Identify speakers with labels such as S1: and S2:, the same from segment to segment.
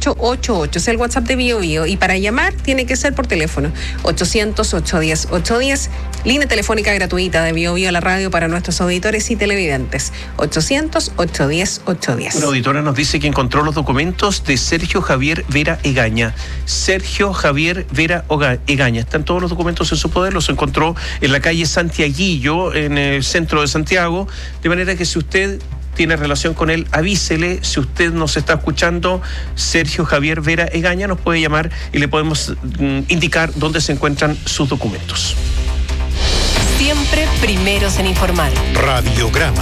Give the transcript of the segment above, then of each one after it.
S1: 8888. Es el WhatsApp de Bio Bio. Y para llamar tiene que ser por teléfono. 800-810-810. Línea telefónica gratuita de Bio Bio a la radio para nuestros auditores y televidentes. 800-810-810.
S2: Una auditora nos dice que encontró los documentos de Sergio Javier Vera Egaña. Sergio Javier Vera Egaña. Están todos los documentos en su poder. Los encontró en la calle Santiaguillo, en el centro de Santiago. De manera que si usted tiene relación con él, avísele. Si usted nos está escuchando, Sergio Javier Vera Egaña, nos puede llamar y le podemos indicar dónde se encuentran sus documentos.
S3: Siempre primeros en informar.
S4: Radiograma.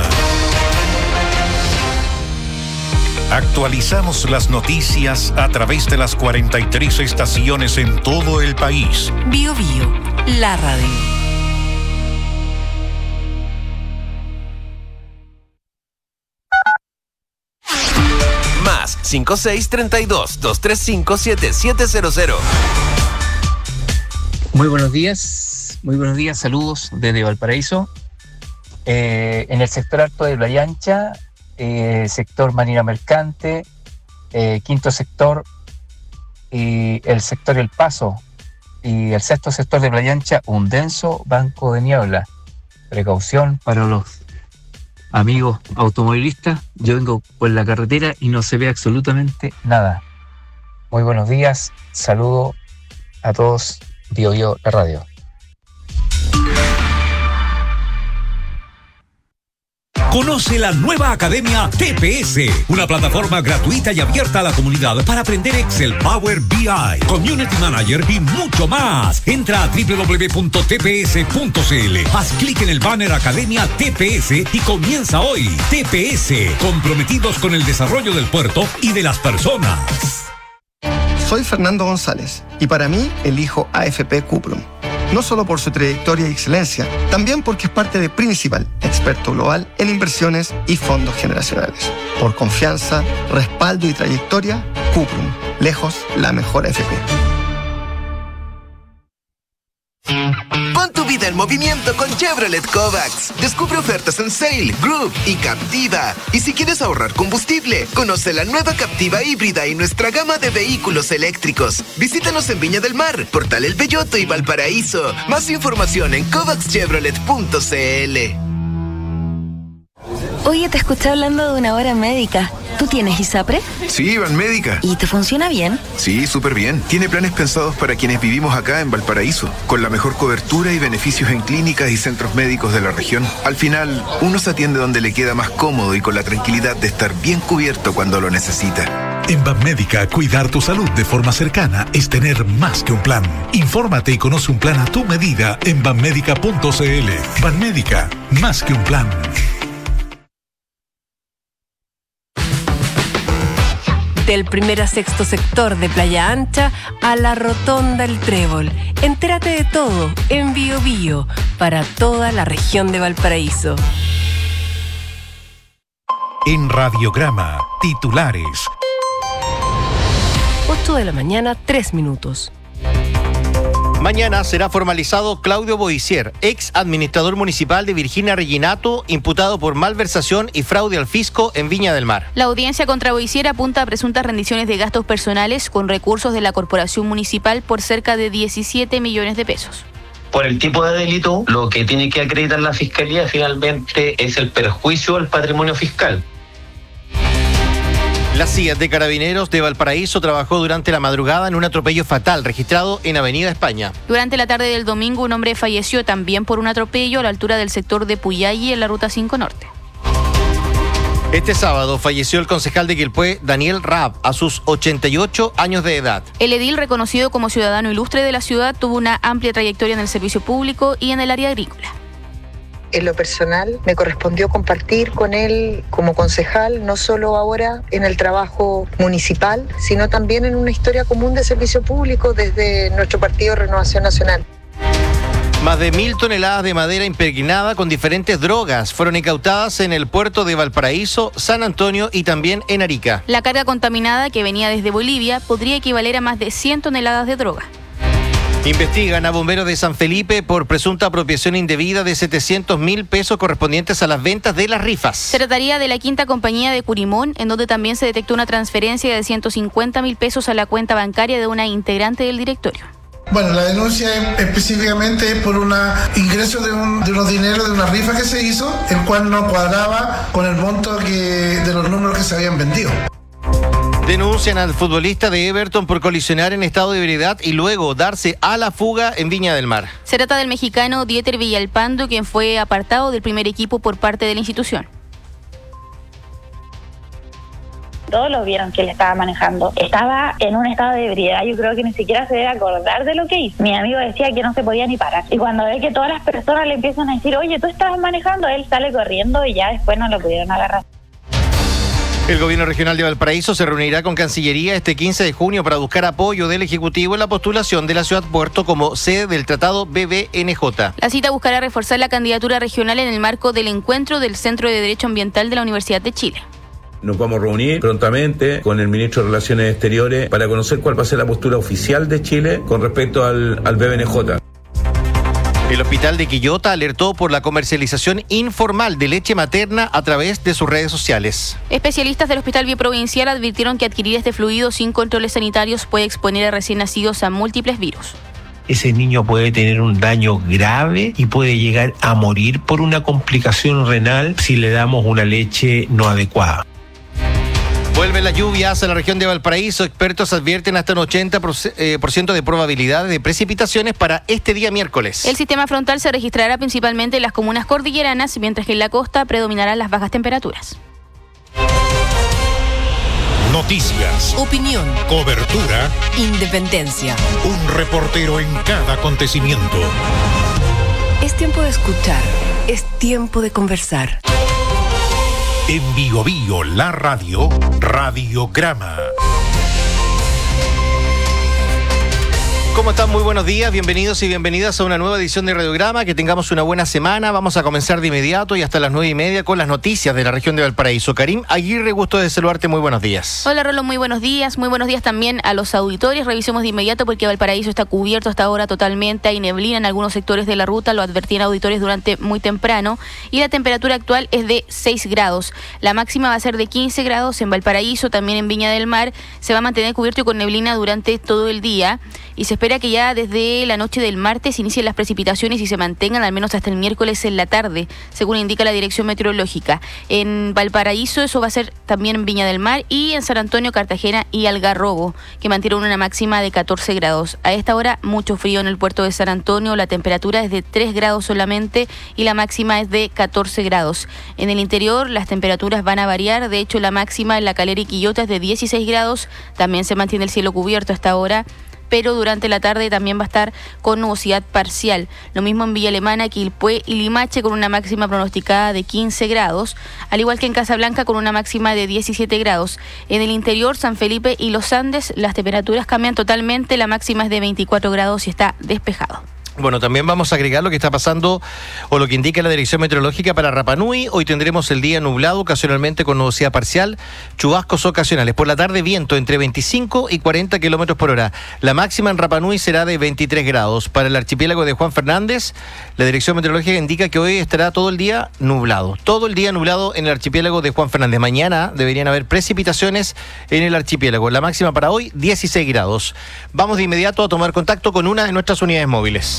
S4: Actualizamos las noticias a través de las 43 estaciones en todo el país.
S3: Bio Bio, la radio.
S5: Más 5632-235-7700.
S6: Muy buenos días, saludos desde Valparaíso. En el sector alto de Playa Ancha, sector Marina Mercante, quinto sector y el sector El Paso, y el sexto sector de Playa Ancha, un denso banco de niebla. Precaución para los amigos automovilistas. Yo vengo por la carretera y no se ve absolutamente nada. Muy buenos días, saludo a todos. Bio Bio, la radio.
S7: Conoce la nueva Academia TPS, una plataforma gratuita y abierta a la comunidad para aprender Excel, Power BI, Community Manager y mucho más. Entra a www.tps.cl, haz clic en el banner Academia TPS y comienza hoy. TPS, comprometidos con el desarrollo del puerto y de las personas.
S8: Soy Fernando González y para mí elijo AFP Cuprum. No solo por su trayectoria y excelencia, también porque es parte de Principal, experto global en inversiones y fondos generacionales. Por confianza, respaldo y trayectoria, Cuprum, lejos la mejor AFP.
S5: Pon tu vida en movimiento con Chevrolet Kovacs. Descubre ofertas en Sail, Group y Captiva. Y si quieres ahorrar combustible, conoce la nueva Captiva híbrida y nuestra gama de vehículos eléctricos. Visítanos en Viña del Mar, Portal El Belloto y Valparaíso. Más información en kovacschevrolet.cl.
S9: Oye, te escuché hablando de una hora médica. ¿Tú tienes ISAPRE?
S10: Sí, Banmédica.
S9: ¿Y te funciona bien?
S10: Sí, súper bien. Tiene planes pensados para quienes vivimos acá en Valparaíso, con la mejor cobertura y beneficios en clínicas y centros médicos de la región. Al final, uno se atiende donde le queda más cómodo y con la tranquilidad de estar bien cubierto cuando lo necesita.
S4: En Banmédica, cuidar tu salud de forma cercana es tener más que un plan. Infórmate y conoce un plan a tu medida en banmédica.cl. Banmédica, más que un plan.
S3: Del primer a sexto sector de Playa Ancha a la Rotonda El Trébol. Entérate de todo en Bio Bio para toda la región de Valparaíso.
S4: En Radiograma, titulares.
S3: 8 de la mañana, 3 minutos.
S11: Mañana será formalizado Claudio Boisier, ex administrador municipal de Virginia Reginato, imputado por malversación y fraude al fisco en Viña del Mar.
S12: La audiencia contra Boisier apunta a presuntas rendiciones de gastos personales con recursos de la corporación municipal por cerca de 17 millones de pesos.
S13: Por el tipo de delito, lo que tiene que acreditar la Fiscalía finalmente es el perjuicio al patrimonio fiscal.
S11: La CIA de Carabineros de Valparaíso trabajó durante la madrugada en un atropello fatal registrado en Avenida España.
S12: Durante la tarde del domingo, un hombre falleció también por un atropello a la altura del sector de Puyalli en la Ruta 5 Norte.
S11: Este sábado falleció el concejal de Quilpué, Daniel Raab, a sus 88 años de edad.
S12: El edil, reconocido como ciudadano ilustre de la ciudad, tuvo una amplia trayectoria en el servicio público y en el área agrícola.
S14: En lo personal, me correspondió compartir con él como concejal, no solo ahora en el trabajo municipal, sino también en una historia común de servicio público desde nuestro partido Renovación Nacional.
S11: Más de 1.000 toneladas de madera impregnada con diferentes drogas fueron incautadas en el puerto de Valparaíso, San Antonio y también en Arica.
S12: La carga contaminada que venía desde Bolivia podría equivaler a más de 100 toneladas de droga.
S11: Investigan a bomberos de San Felipe por presunta apropiación indebida de 700.000 pesos correspondientes a las ventas de las rifas.
S12: Se trataría de la quinta compañía de Curimón, en donde también se detectó una transferencia de 150.000 pesos a la cuenta bancaria de una integrante del directorio.
S15: Bueno, la denuncia específicamente es por un ingreso de unos dineros de una rifa que se hizo, el cual no cuadraba con el monto de los números que se habían vendido.
S11: Denuncian al futbolista de Everton por colisionar en estado de ebriedad y luego darse a la fuga en Viña del Mar.
S12: Se trata del mexicano Dieter Villalpando, quien fue apartado del primer equipo por parte de la institución.
S16: Todos lo vieron que él estaba manejando. Estaba en un estado de ebriedad. Yo creo que ni siquiera se debe acordar de lo que hizo. Mi amigo decía que no se podía ni parar. Y cuando ve que todas las personas le empiezan a decir, oye, tú estabas manejando, él sale corriendo y ya después no lo pudieron agarrar.
S11: El gobierno regional de Valparaíso se reunirá con Cancillería este 15 de junio para buscar apoyo del Ejecutivo en la postulación de la ciudad Puerto como sede del Tratado BBNJ.
S12: La cita buscará reforzar la candidatura regional en el marco del encuentro del Centro de Derecho Ambiental de la Universidad de Chile.
S17: Nos vamos a reunir prontamente con el ministro de Relaciones Exteriores para conocer cuál va a ser la postura oficial de Chile con respecto al BBNJ.
S11: El hospital de Quillota alertó por la comercialización informal de leche materna a través de sus redes sociales.
S12: Especialistas del Hospital Biprovincial advirtieron que adquirir este fluido sin controles sanitarios puede exponer a recién nacidos a múltiples virus.
S18: Ese niño puede tener un daño grave y puede llegar a morir por una complicación renal si le damos una leche no adecuada.
S11: Vuelven las lluvias a la región de Valparaíso. Expertos advierten hasta un 80% de probabilidad de precipitaciones para este día miércoles.
S12: El sistema frontal se registrará principalmente en las comunas cordilleranas, mientras que en la costa predominarán las bajas temperaturas.
S19: Noticias,
S3: opinión,
S19: cobertura,
S3: independencia.
S19: Un reportero en cada acontecimiento.
S3: Es tiempo de escuchar, es tiempo de conversar.
S19: En Bio Bio, la radio, Radiograma.
S11: ¿Cómo están? Muy buenos días, bienvenidos y bienvenidas a una nueva edición de Radiograma. Que tengamos una buena semana. Vamos a comenzar de inmediato y hasta las 9:30 con las noticias de la región de Valparaíso. Karim Aguirre, gusto de saludarte, muy buenos días.
S12: Hola Rolo, muy buenos días también a los auditores. Revisemos de inmediato porque Valparaíso está cubierto hasta ahora totalmente. Hay neblina en algunos sectores de la ruta, lo advertían auditores durante muy temprano. Y la temperatura actual es de 6 grados. La máxima va a ser de 15 grados en Valparaíso, también en Viña del Mar. Se va a mantener cubierto y con neblina durante todo el día. Y se espera que ya desde la noche del martes inicien las precipitaciones y se mantengan al menos hasta el miércoles en la tarde, según indica la Dirección Meteorológica. En Valparaíso eso va a ser también en Viña del Mar y en San Antonio, Cartagena y Algarrobo, que mantienen una máxima de 14 grados. A esta hora mucho frío en el puerto de San Antonio, la temperatura es de 3 grados solamente y la máxima es de 14 grados. En el interior las temperaturas van a variar, de hecho la máxima en La Calera y Quillota es de 16 grados, también se mantiene el cielo cubierto hasta ahora, pero durante la tarde también va a estar con nubosidad parcial. Lo mismo en Villa Alemana, Quilpué y Limache con una máxima pronosticada de 15 grados, al igual que en Casablanca con una máxima de 17 grados. En el interior, San Felipe y Los Andes, las temperaturas cambian totalmente, la máxima es de 24 grados y está despejado.
S11: Bueno, también vamos a agregar lo que está pasando o lo que indica la Dirección Meteorológica para Rapa Nui. Hoy tendremos el día nublado, ocasionalmente con nubosidad parcial, chubascos ocasionales. Por la tarde, viento entre 25 y 40 kilómetros por hora. La máxima en Rapa Nui será de 23 grados. Para el archipiélago de Juan Fernández, la Dirección Meteorológica indica que hoy estará todo el día nublado. Todo el día nublado en el archipiélago de Juan Fernández. Mañana deberían haber precipitaciones en el archipiélago. La máxima para hoy, 16 grados. Vamos de inmediato a tomar contacto con una de nuestras unidades móviles.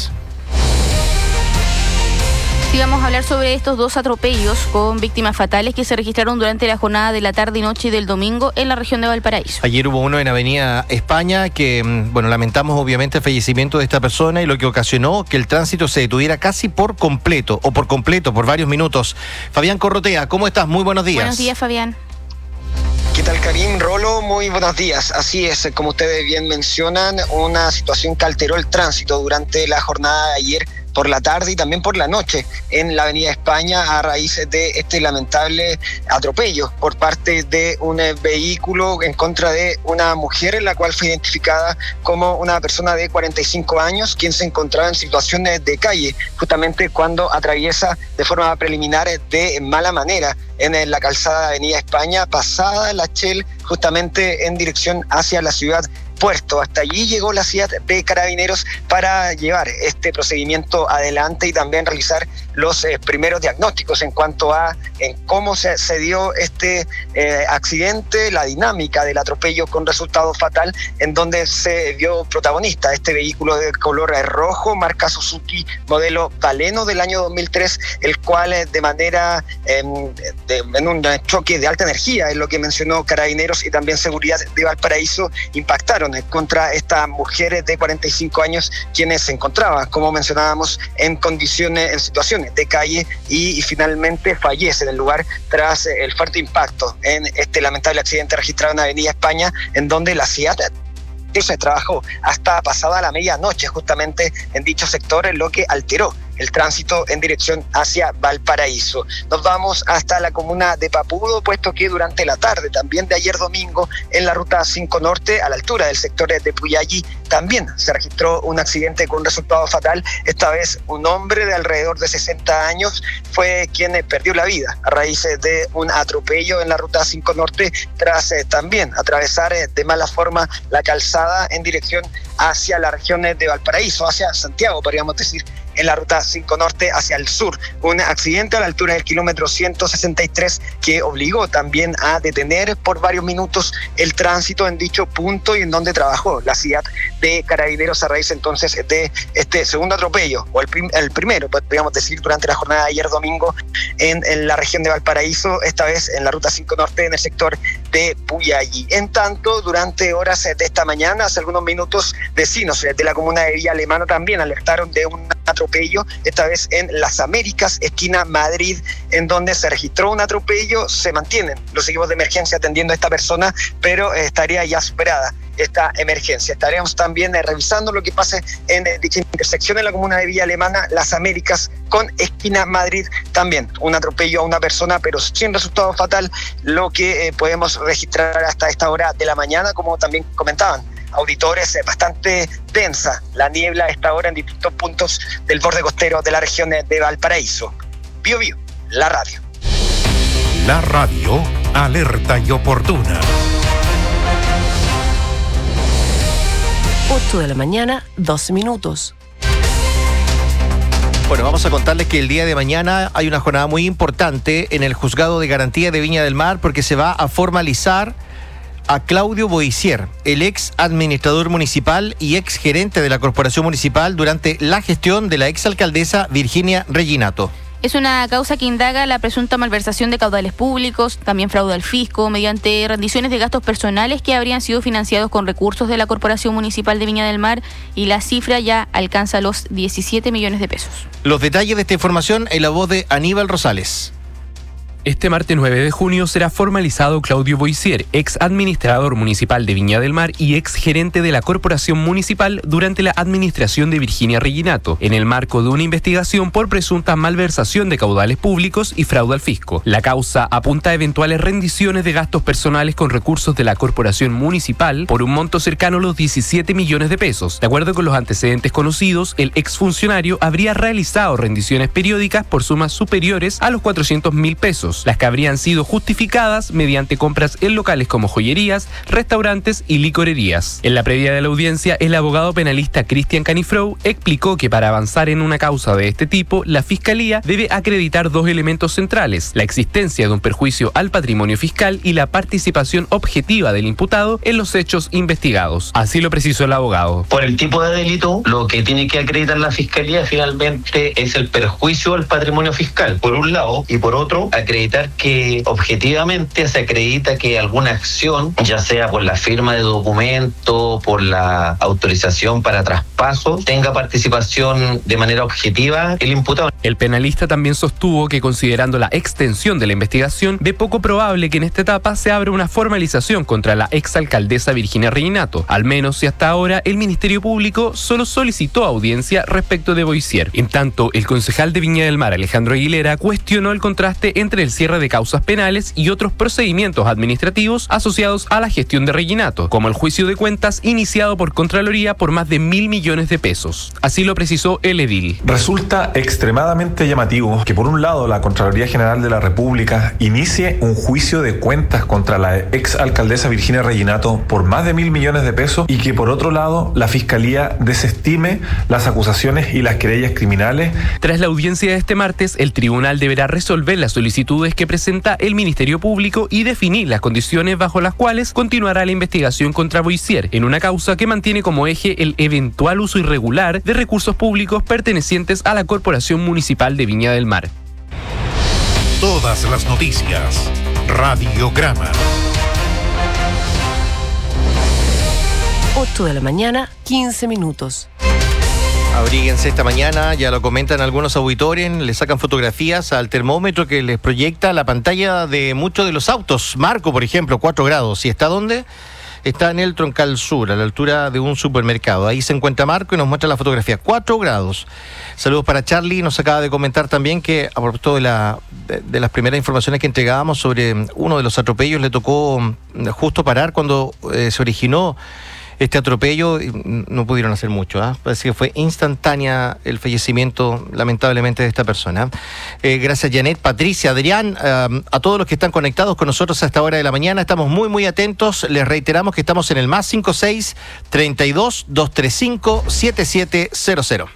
S12: Sí, vamos a hablar sobre estos dos atropellos con víctimas fatales que se registraron durante la jornada de la tarde y noche del domingo en la región de Valparaíso.
S11: Ayer hubo uno en Avenida España que, lamentamos obviamente el fallecimiento de esta persona y lo que ocasionó que el tránsito se detuviera casi por completo, por varios minutos. Fabián Corrotea, ¿cómo estás? Muy buenos días.
S12: Buenos días, Fabián.
S20: ¿Qué tal, Karim? Rolo, muy buenos días. Así es, como ustedes bien mencionan, una situación que alteró el tránsito durante la jornada de ayer por la tarde y también por la noche en la Avenida España a raíz de este lamentable atropello por parte de un vehículo en contra de una mujer, en la cual fue identificada como una persona de 45 años, quien se encontraba en situaciones de calle, justamente cuando atraviesa de forma preliminar de mala manera en la calzada de Avenida España, pasada la Shell, justamente en dirección hacia la ciudad puerto. Hasta allí llegó la CIAT de Carabineros para llevar este procedimiento adelante y también realizar los primeros diagnósticos en cuanto a cómo se dio este accidente, la dinámica del atropello con resultado fatal, en donde se vio protagonista este vehículo de color rojo, marca Suzuki, modelo Baleno del año 2003, el cual de manera en un choque de alta energía, es lo que mencionó Carabineros y también Seguridad de Valparaíso, impactaron contra estas mujeres de 45 años, quienes se encontraban, como mencionábamos, en situaciones de calle y finalmente fallece en el lugar tras el fuerte impacto en este lamentable accidente registrado en Avenida España, en donde la CIAT se trabajó hasta pasada la medianoche justamente en dicho sector, lo que alteró el tránsito en dirección hacia Valparaíso. Nos vamos hasta la comuna de Papudo, puesto que durante la tarde también de ayer domingo en la ruta 5 Norte, a la altura del sector de Puyallí, también se registró un accidente con resultado fatal. Esta vez un hombre de alrededor de 60 años fue quien perdió la vida a raíz de un atropello en la ruta 5 Norte tras también atravesar de mala forma la calzada en dirección hacia la región de Valparaíso, hacia Santiago, podríamos decir, en la ruta 5 Norte hacia el sur. Un accidente a la altura del kilómetro 163 que obligó también a detener por varios minutos el tránsito en dicho punto y en donde trabajó la CIAT de Carabineros a raíz entonces de este segundo atropello, o el primero, podríamos decir, durante la jornada de ayer domingo en la región de Valparaíso, esta vez en la ruta 5 Norte en el sector de Puyallí. En tanto, durante horas de esta mañana, hace algunos minutos, vecinos de la comuna de Villa Alemana también alertaron de un atropello, esta vez en Las Américas, esquina Madrid, en donde se registró un atropello. Se mantienen los equipos de emergencia atendiendo a esta persona, pero estaría ya superada esta emergencia. Estaremos también revisando lo que pase en dicha intersección en la comuna de Villa Alemana, Las Américas con esquina Madrid, también un atropello a una persona, pero sin resultado fatal, lo que podemos registrar hasta esta hora de la mañana, como también comentaban auditores, bastante densa la niebla a esta hora en distintos puntos del borde costero de la región de Valparaíso. Bio Bio, la radio.
S19: La radio alerta y oportuna.
S3: 8 de la mañana, 12 minutos.
S11: Bueno, vamos a contarles que el día de mañana hay una jornada muy importante en el Juzgado de Garantía de Viña del Mar, porque se va a formalizar a Claudio Boissier, el ex administrador municipal y ex gerente de la Corporación Municipal durante la gestión de la ex alcaldesa Virginia Reginato.
S12: Es una causa que indaga la presunta malversación de caudales públicos, también fraude al fisco, mediante rendiciones de gastos personales que habrían sido financiados con recursos de la Corporación Municipal de Viña del Mar, y la cifra ya alcanza los 17 millones de pesos.
S11: Los detalles de esta información en la voz de Aníbal Rosales.
S21: Este martes 9 de junio será formalizado Claudio Boissier, ex administrador municipal de Viña del Mar y ex gerente de la Corporación Municipal durante la administración de Virginia Reginato, en el marco de una investigación por presunta malversación de caudales públicos y fraude al fisco. La causa apunta a eventuales rendiciones de gastos personales con recursos de la Corporación Municipal por un monto cercano a los 17 millones de pesos. De acuerdo con los antecedentes conocidos, el exfuncionario habría realizado rendiciones periódicas por sumas superiores a los 400.000 pesos, las que habrían sido justificadas mediante compras en locales como joyerías, restaurantes y licorerías. En la previa de la audiencia, el abogado penalista Cristian Canifrou explicó que para avanzar en una causa de este tipo, la Fiscalía debe acreditar dos elementos centrales: la existencia de un perjuicio al patrimonio fiscal y la participación objetiva del imputado en los hechos investigados. Así lo precisó el abogado.
S13: Por el tipo de delito, lo que tiene que acreditar la Fiscalía finalmente es el perjuicio al patrimonio fiscal, por un lado, y por otro, acreditar que objetivamente se acredita que alguna acción, ya sea por la firma de documento, por la autorización para traspaso, tenga participación de manera objetiva el imputado.
S21: El penalista también sostuvo que, considerando la extensión de la investigación, ve poco probable que en esta etapa se abra una formalización contra la exalcaldesa Virginia Reginato, al menos si hasta ahora el Ministerio Público solo solicitó audiencia respecto de Boissier. En tanto, el concejal de Viña del Mar, Alejandro Aguilera, cuestionó el contraste entre el cierre de causas penales y otros procedimientos administrativos asociados a la gestión de Reginato, como el juicio de cuentas iniciado por Contraloría por más de 1.000 millones de pesos. Así lo precisó el edil.
S1: Resulta extremadamente llamativo que por un lado la Contraloría General de la República inicie un juicio de cuentas contra la ex alcaldesa Virginia Reginato por más de 1.000 millones de pesos y que por otro lado la Fiscalía desestime las acusaciones y las querellas criminales.
S21: Tras la audiencia de este martes, el tribunal deberá resolver las solicitudes que presenta el Ministerio Público y definir las condiciones bajo las cuales continuará la investigación contra Boissier en una causa que mantiene como eje el eventual uso irregular de recursos públicos pertenecientes a la Corporación Municipal de Viña del Mar.
S19: Todas las noticias. Radiograma.
S3: 8 de la mañana, 15 minutos.
S11: Abríguense esta mañana, ya lo comentan algunos auditores, le sacan fotografías al termómetro que les proyecta la pantalla de muchos de los autos. Marco, por ejemplo, 4 grados. ¿Y está dónde? Está en el Troncal Sur, a la altura de un supermercado. Ahí se encuentra Marco y nos muestra la fotografía. 4 grados. Saludos para Charlie. Nos acaba de comentar también que, a propósito de las primeras informaciones que entregábamos sobre uno de los atropellos, le tocó justo parar cuando se originó este atropello. No pudieron hacer mucho, Parece que fue instantánea el fallecimiento, lamentablemente, de esta persona. Gracias, Janet, Patricia, Adrián, a todos los que están conectados con nosotros a esta hora de la mañana. Estamos muy, muy atentos. Les reiteramos que estamos en el +56 32 235 7700.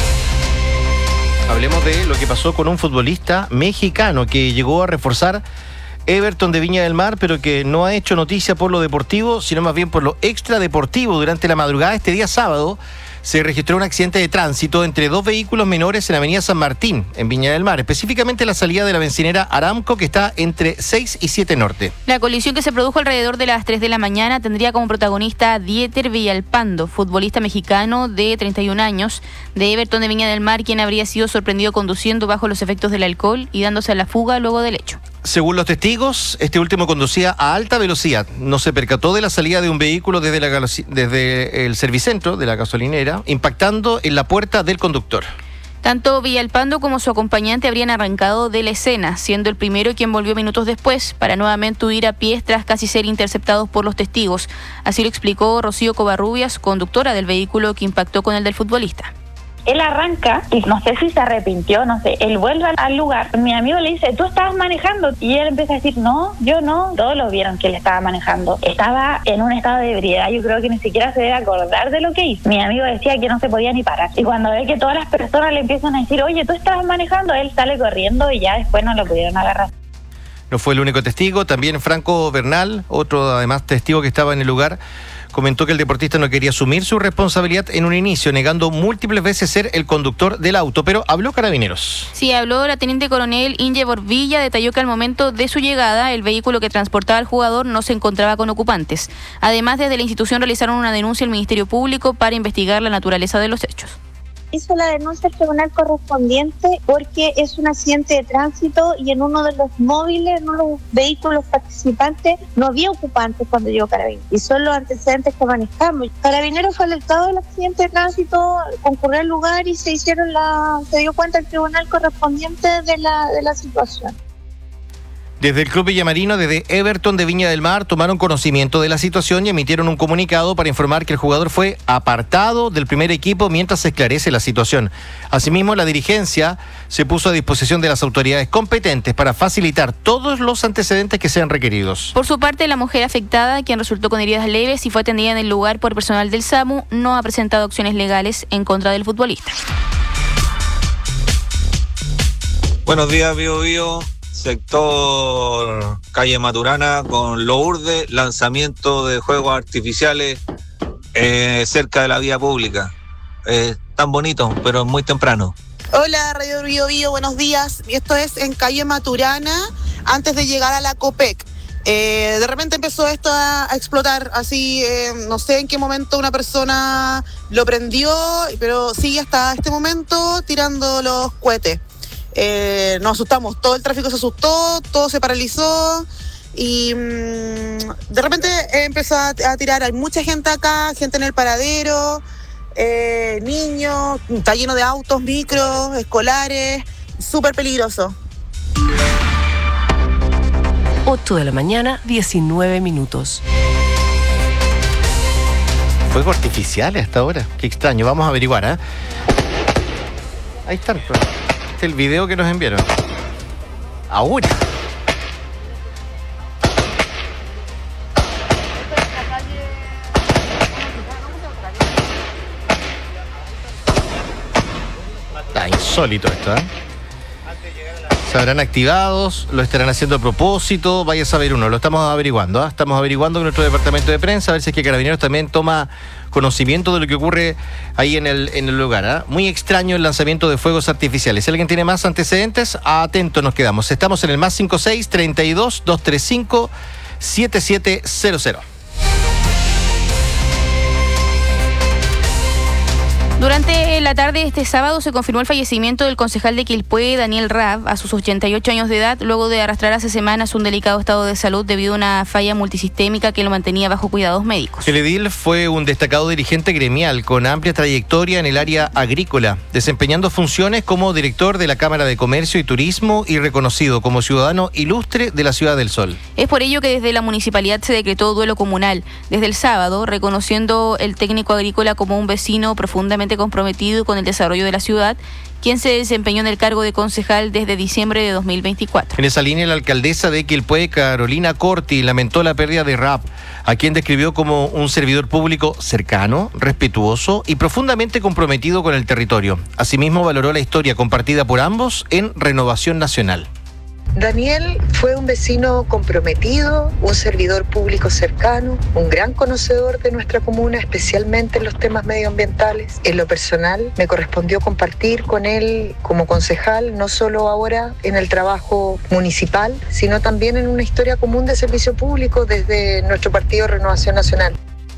S11: Hablemos de lo que pasó con un futbolista mexicano que llegó a reforzar Everton de Viña del Mar, pero que no ha hecho noticia por lo deportivo, sino más bien por lo extradeportivo. Durante la madrugada este día sábado se registró un accidente de tránsito entre 2 vehículos menores en Avenida San Martín, en Viña del Mar, específicamente la salida de la bencinera Aramco, que está entre 6 y 7 Norte.
S12: La colisión, que se produjo alrededor de las 3 de la mañana, tendría como protagonista a Dieter Villalpando, futbolista mexicano de 31 años, de Everton de Viña del Mar, quien habría sido sorprendido conduciendo bajo los efectos del alcohol y dándose a la fuga luego del hecho.
S11: Según los testigos, este último conducía a alta velocidad. No se percató de la salida de un vehículo desde el servicentro de la gasolinera, impactando en la puerta del conductor.
S12: Tanto Villalpando como su acompañante habrían arrancado de la escena, siendo el primero quien volvió minutos después para nuevamente huir a pie tras casi ser interceptados por los testigos. Así lo explicó Rocío Covarrubias, conductora del vehículo que impactó con el del futbolista.
S16: Él arranca y no sé si se arrepintió, no sé, él vuelve al lugar. Mi amigo le dice, ¿tú estabas manejando? Y él empieza a decir, no, yo no. Todos lo vieron que él estaba manejando. Estaba en un estado de ebriedad, yo creo que ni siquiera se debe acordar de lo que hizo. Mi amigo decía que no se podía ni parar. Y cuando ve que todas las personas le empiezan a decir, oye, ¿tú estabas manejando? Él sale corriendo y ya después no lo pudieron agarrar.
S11: No fue el único testigo, también Franco Bernal, otro además testigo que estaba en el lugar, comentó que el deportista no quería asumir su responsabilidad en un inicio, negando múltiples veces ser el conductor del auto, pero habló Carabineros.
S12: Sí, habló la teniente coronel Ingeborg Villa, detalló que al momento de su llegada, el vehículo que transportaba al jugador no se encontraba con ocupantes. Además, desde la institución realizaron una denuncia al Ministerio Público para investigar la naturaleza de los hechos.
S22: Hizo la denuncia al tribunal correspondiente porque es un accidente de tránsito y en uno de los móviles, en uno de los vehículos participantes, no había ocupantes cuando llegó Carabineros. Y son los antecedentes que manejamos. Carabineros fue alertado del accidente de tránsito, concurrió al lugar y se dio cuenta el tribunal correspondiente de la situación.
S11: Desde el Club Villamarino, desde Everton de Viña del Mar, tomaron conocimiento de la situación y emitieron un comunicado para informar que el jugador fue apartado del primer equipo mientras se esclarece la situación. Asimismo, la dirigencia se puso a disposición de las autoridades competentes para facilitar todos los antecedentes que sean requeridos.
S12: Por su parte, la mujer afectada, quien resultó con heridas leves y fue atendida en el lugar por personal del SAMU, no ha presentado acciones legales en contra del futbolista.
S23: Buenos días, Bio Bio. Sector calle Maturana con Lourdes, lanzamiento de juegos artificiales cerca de la vía pública. Tan bonito, pero muy temprano.
S24: Hola, Radio Bio Bio, buenos días. Esto es en calle Maturana, antes de llegar a la Copec. De repente empezó esto a explotar, así, no sé en qué momento una persona lo prendió, pero sigue hasta este momento tirando los cohetes. Nos asustamos, todo el tráfico se asustó, todo se paralizó y de repente empezó a tirar. Hay mucha gente acá, gente en el paradero, niños, está lleno de autos, micros, escolares, súper peligroso.
S3: 8 de la mañana, 19 minutos.
S11: Fuego artificial a esta hora. Qué extraño. Vamos a averiguar, ¿eh? Ahí está. Este es el video que nos enviaron. Ahora. Está insólito esto, ¿eh? Se habrán activados, lo estarán haciendo a propósito, vaya a saber uno, lo estamos averiguando, ¿eh? Estamos averiguando con nuestro departamento de prensa, a ver si es que Carabineros también toma conocimiento de lo que ocurre ahí en el lugar, ¿eh? Muy extraño el lanzamiento de fuegos artificiales. Si alguien tiene más antecedentes, atentos nos quedamos. Estamos en el más 56-32-235-7700.
S12: Durante la tarde de este sábado se confirmó el fallecimiento del concejal de Quilpué, Daniel Raab, a sus 88 años de edad, luego de arrastrar hace semanas un delicado estado de salud debido a una falla multisistémica que lo mantenía bajo cuidados médicos.
S11: El edil fue un destacado dirigente gremial con amplia trayectoria en el área agrícola, desempeñando funciones como director de la Cámara de Comercio y Turismo y reconocido como ciudadano ilustre de la Ciudad del Sol.
S12: Es por ello que desde la municipalidad se decretó duelo comunal desde el sábado, reconociendo el técnico agrícola como un vecino profundamente comprometido con el desarrollo de la ciudad, quien se desempeñó en el cargo de concejal desde diciembre de 2024.
S11: En esa línea, la alcaldesa de Quilpué, Carolina Corti, lamentó la pérdida de Raab, a quien describió como un servidor público cercano, respetuoso y profundamente comprometido con el territorio. Asimismo, valoró la historia compartida por ambos en Renovación Nacional.
S14: Daniel fue un vecino comprometido, un servidor público cercano, un gran conocedor de nuestra comuna, especialmente en los temas medioambientales. En lo personal, me correspondió compartir con él como concejal, no solo ahora en el trabajo municipal, sino también en una historia común de servicio público desde nuestro partido Renovación Nacional.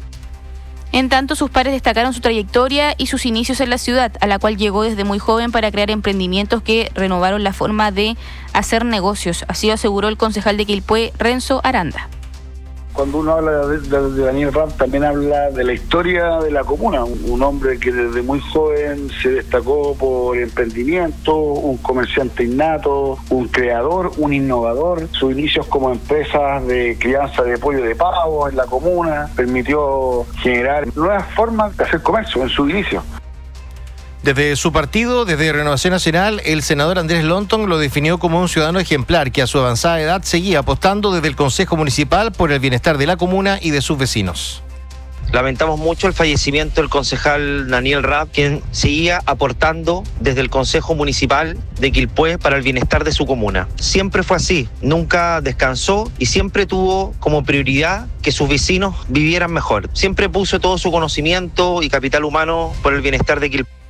S12: En tanto, sus pares destacaron su trayectoria y sus inicios en la ciudad, a la cual llegó desde muy joven para crear emprendimientos que renovaron la forma de hacer negocios. Así aseguró el concejal de Quilpué, Renzo Aranda.
S2: Cuando uno habla de Daniel Raab, también habla de la historia de la comuna. Un hombre que desde muy joven se destacó por emprendimiento, un comerciante innato, un creador, un innovador. Sus inicios como empresas de crianza de pollo de pavo en la comuna permitió generar nuevas formas de hacer comercio en su inicio.
S11: Desde su partido, desde Renovación Nacional, el senador Andrés Lonton lo definió como un ciudadano ejemplar que a su avanzada edad seguía apostando desde el Consejo Municipal por el bienestar de la comuna y de sus vecinos.
S6: Lamentamos mucho el fallecimiento del concejal Daniel Raab, quien seguía aportando desde el Consejo Municipal de Quilpué para el bienestar de su comuna. Siempre fue así, nunca descansó y siempre tuvo como prioridad que sus vecinos vivieran mejor. Siempre puso todo su conocimiento y capital humano por el bienestar de Quilpué.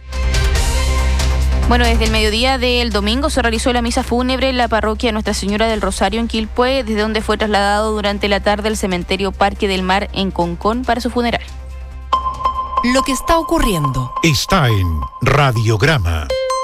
S12: Bueno, desde el mediodía del domingo se realizó la misa fúnebre en la parroquia Nuestra Señora del Rosario en Quilpué, desde donde fue trasladado durante la tarde al cementerio Parque del Mar en Concón para su funeral.
S3: Lo que está ocurriendo
S19: está en Radiograma.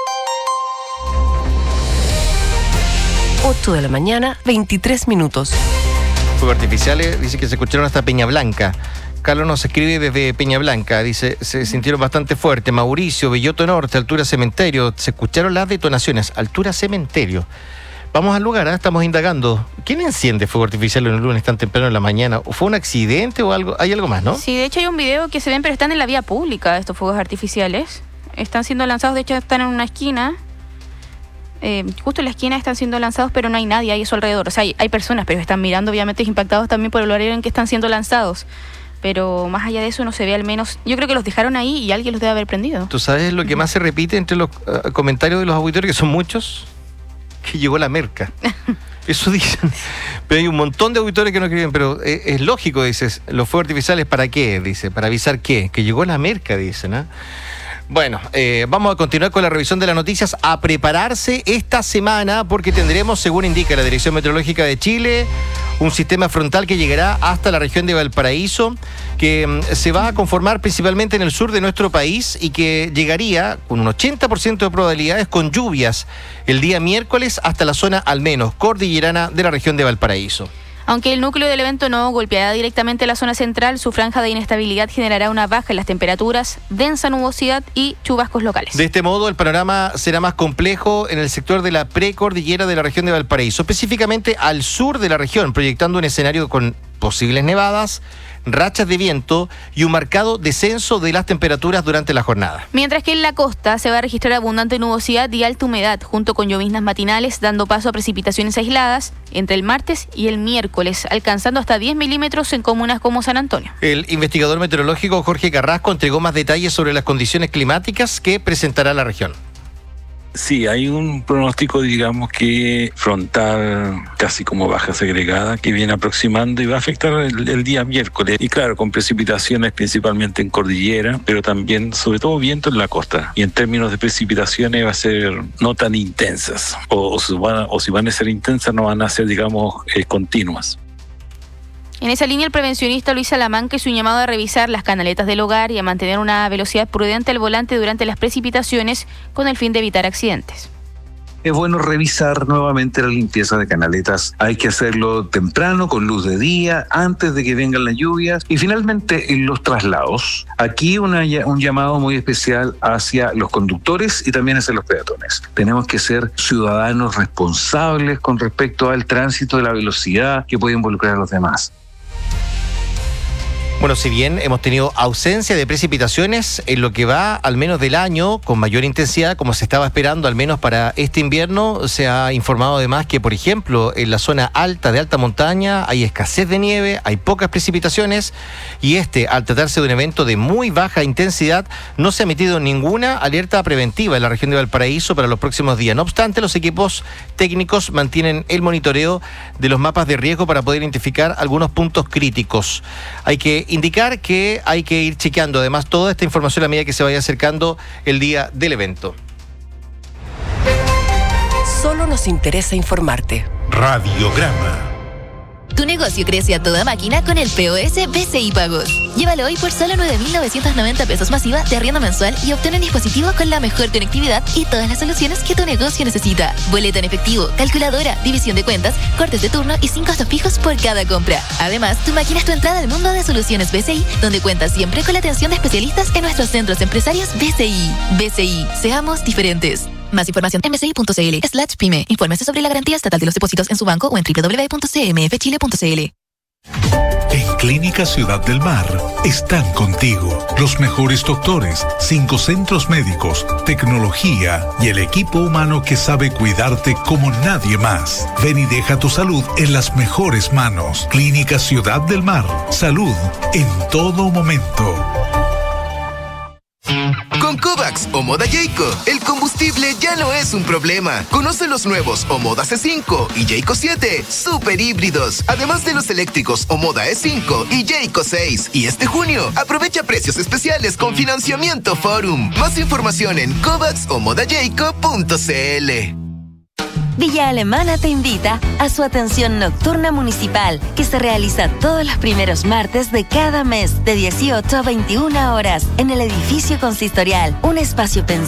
S3: 8 de la mañana, 23 minutos.
S11: Fuegos artificiales, dice que se escucharon hasta Peña Blanca. Carlos nos escribe desde Peña Blanca, dice, se sintieron bastante fuerte. Mauricio, Belloto Norte, altura cementerio, se escucharon las detonaciones, altura cementerio. Vamos al lugar, estamos indagando. ¿Quién enciende fuego artificial en el lunes tan temprano en la mañana? ¿Fue un accidente o algo? Hay algo más, ¿no?
S12: Sí, de hecho hay un video que se ven, pero están en la vía pública estos fuegos artificiales. Están siendo lanzados, de hecho están en una esquina. Justo en la esquina están siendo lanzados, pero no hay nadie ahí a su alrededor. O sea, hay personas, pero están mirando, obviamente impactados también por el horario en que están siendo lanzados. Pero más allá de eso no se ve, al menos, yo creo que los dejaron ahí y alguien los debe haber prendido.
S11: ¿Tú sabes lo que más se repite entre los comentarios de los auditores, que son muchos? Que llegó la merca. Eso dicen. Pero hay un montón de auditores que no escriben, pero es lógico, dices, los fuegos artificiales, ¿para qué? Dice, ¿para avisar qué? Que llegó la merca, dicen, ¿eh? Bueno, vamos a continuar con la revisión de las noticias, a prepararse esta semana porque tendremos, según indica la Dirección Meteorológica de Chile, un sistema frontal que llegará hasta la región de Valparaíso, que se va a conformar principalmente en el sur de nuestro país y que llegaría con un 80% de probabilidades con lluvias el día miércoles hasta la zona al menos cordillerana de la región de Valparaíso.
S12: Aunque el núcleo del evento no golpeará directamente la zona central, su franja de inestabilidad generará una baja en las temperaturas, densa nubosidad y chubascos locales.
S11: De este modo, el panorama será más complejo en el sector de la precordillera de la región de Valparaíso, específicamente al sur de la región, proyectando un escenario con posibles nevadas, rachas de viento y un marcado descenso de las temperaturas durante la jornada.
S12: Mientras que en la costa se va a registrar abundante nubosidad y alta humedad, junto con lloviznas matinales, dando paso a precipitaciones aisladas entre el martes y el miércoles, alcanzando hasta 10 milímetros en comunas como San Antonio.
S11: El investigador meteorológico Jorge Carrasco entregó más detalles sobre las condiciones climáticas que presentará la región.
S5: Sí, hay un pronóstico, digamos, que frontal, casi como baja segregada, que viene aproximando y va a afectar el día miércoles. Y claro, con precipitaciones principalmente en cordillera, pero también, sobre todo, viento en la costa. Y en términos de precipitaciones va a ser no tan intensas. O si van a ser intensas, no van a ser, digamos, continuas.
S12: En esa línea, el prevencionista Luis Salamanca hizo un llamado a revisar las canaletas del hogar y a mantener una velocidad prudente al volante durante las precipitaciones con el fin de evitar accidentes.
S7: Es bueno revisar nuevamente la limpieza de canaletas. Hay que hacerlo temprano, con luz de día, antes de que vengan las lluvias. Y finalmente, en los traslados. Aquí un llamado muy especial hacia los conductores y también hacia los peatones. Tenemos que ser ciudadanos responsables con respecto al tránsito de la velocidad que puede involucrar a los demás.
S11: Bueno, si bien hemos tenido ausencia de precipitaciones en lo que va al menos del año con mayor intensidad, como se estaba esperando al menos para este invierno, se ha informado además que, por ejemplo, en la zona alta de alta montaña hay escasez de nieve, hay pocas precipitaciones y al tratarse de un evento de muy baja intensidad, no se ha emitido ninguna alerta preventiva en la región de Valparaíso para los próximos días. No obstante, los equipos técnicos mantienen el monitoreo de los mapas de riesgo para poder identificar algunos puntos críticos. Hay que indicar que hay que ir chequeando además toda esta información a medida que se vaya acercando el día del evento.
S3: Solo nos interesa informarte.
S19: Radiograma.
S8: Tu negocio crece a toda máquina con el POS BCI Pagos. Llévalo hoy por solo 9.990 pesos masiva de arriendo mensual y obtén un dispositivo con la mejor conectividad y todas las soluciones que tu negocio necesita. Boleta en efectivo, calculadora, división de cuentas, cortes de turno y 5 costos fijos por cada compra. Además, tu máquina es tu entrada al mundo de soluciones BCI, donde cuentas siempre con la atención de especialistas en nuestros centros empresarios BCI. BCI, seamos diferentes. Más información en bci.cl/pyme. Infórmese sobre la garantía estatal de los depósitos en su banco o en www.cmfchile.cl.
S19: En Clínica Ciudad del Mar están contigo los mejores doctores, 5 centros médicos, tecnología y el equipo humano que sabe cuidarte como nadie más. Ven y deja tu salud en las mejores manos. Clínica Ciudad del Mar. Salud en todo momento.
S9: Con Kovacs o Moda Jayco, el combustible ya no es un problema. Conoce los nuevos Omoda C5 y Jayco 7, super híbridos. Además de los eléctricos Omoda E5 y Jayco 6. Y este junio, aprovecha precios especiales con financiamiento Forum. Más información en kovacsomodajayco.cl.
S25: Villa Alemana te invita a su atención nocturna municipal, que se realiza todos los primeros martes de cada mes, de 18 a 21 horas, en el edificio consistorial, un espacio pensado